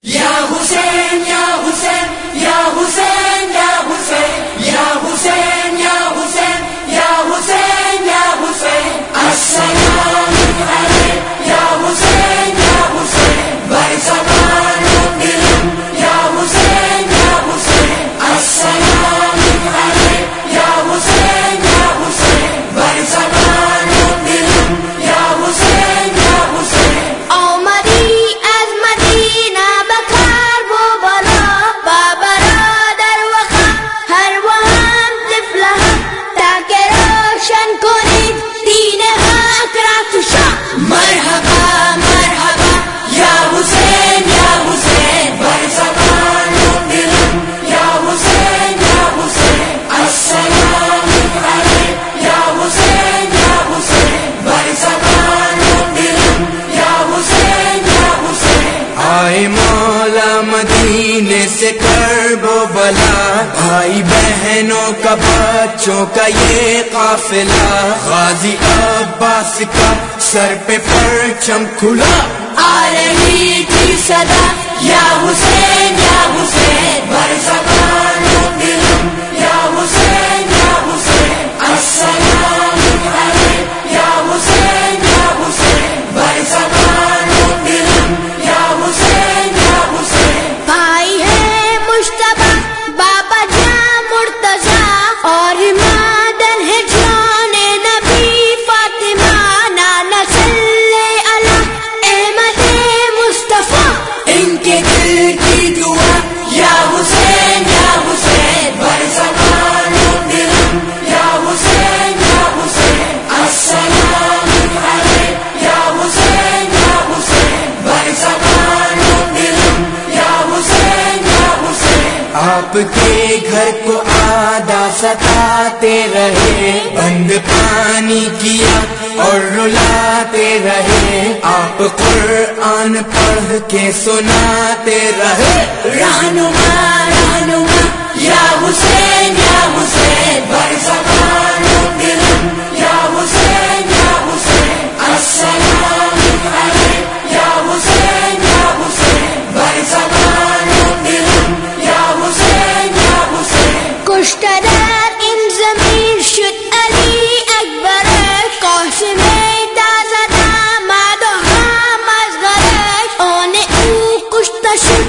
یا حسین یا حسین یا حسین یا حسین یا حسین یا حسین یا حسین یا حسین السلام علیک یا حسین یا حسین برزبان و دلم یا حسین یا حسین السلام علیک یا حسین یا حسین برزبان و دلم یا حسین یا حسین آمدی از مدینه بکر و بالا با برادر و خواهر و هم طفله تا که روشن کنید دین حق را تو شاه. مرحبا مرحبا یا حسین یا حسین برزبان و دلم یا حسین یا حسین السلام علیک یا حسین یا حسین برزبان و دلم یا حسین یا حسین آئے مولا مدینے سے کرب و بلا، بھائی بہنوں کا بچوں کا یہ قافلہ، غازی عباس کا سر پہ پرچم کھلا، آ رہی تھی صدا یا حسین یا حسین برزبان و دلم یا حسین یا حسین السلام علیک یا حسین یا حسین برزبان و دلم یا حسین یا حسین بھائی ہے مجتبی بابا جان مرتضی اور مادن ہے جان نبی فاطمہ، نانا صلی علی احمد مصطفیٰ. ان کے دل کی دعا یا حسین یا حسین برزبان و دلم یا حسین یا حسین السلام علیک یا حسین یا حسین برزبان و دلم یا حسین یا حسین آپ کے گھر کو آدھا ستاتے رہے، بند پانی کیا اور رلاتے رہے، آپ قرآن پڑھ کے سناتے رہے، رہنما رہنما یا حسین یا حسین برزبان و دلم یا حسین یا حسین السلام علیک یا حسین یا حسین برزبان و دلم یا حسین یا حسین کشته در این زمین شد علی اکبر، قاسم تازه داماد و هم از غرش، آن او کشته شد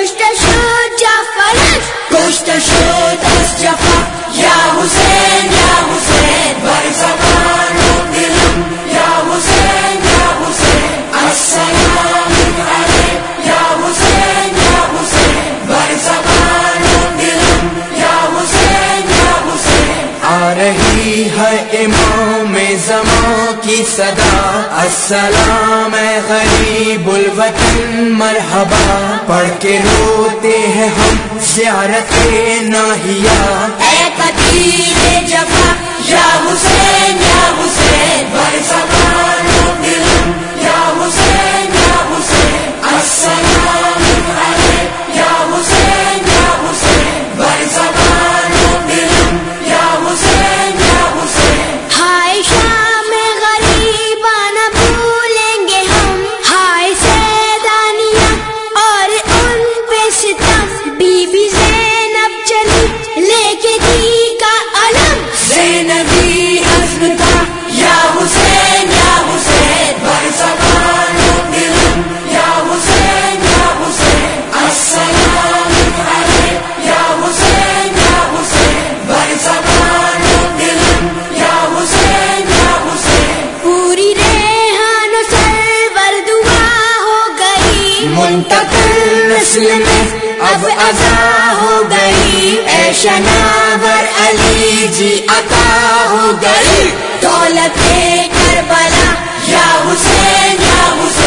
جعفرش. کشته شد از جفا یا حسین یا حسین برزبان و دلم یا حسین یا حسین السلام علیک یا حسین یا حسین برزبان و دلم یا حسین یا حسین آ رہی ہے امام زمان کی صدا، السلام اے غریب الوطن مرحبا، پڑھ کے روتے ہیں ہم زیارت ناہیا، اے قتیل جفا یا حسین یا حسین برزبان و دلم یا حسین یا حسین السلام علیک یا حسین یا حسین برزبان و دلم یا حسین یا حسین ہائے شام غریباں نہ بھولیں گے ہم، ہائے سیدانیہ اور ان پہ ستم، بی بی زینب چلی لے کے دی کا علم. زینبی عزم تھا یا حسین یا حسین برزبان و دلم یا حسین یا حسین السلام علیک یا حسین یا حسین برزبان و دلم یا حسین یا حسین پوری ریحان و سرور دعا ہو گئی، منتقل نسل میں اب عزا ہو گئی، اے شناور علی جی عطا ہو گئی، دولت کربلا یا حسین یا حسین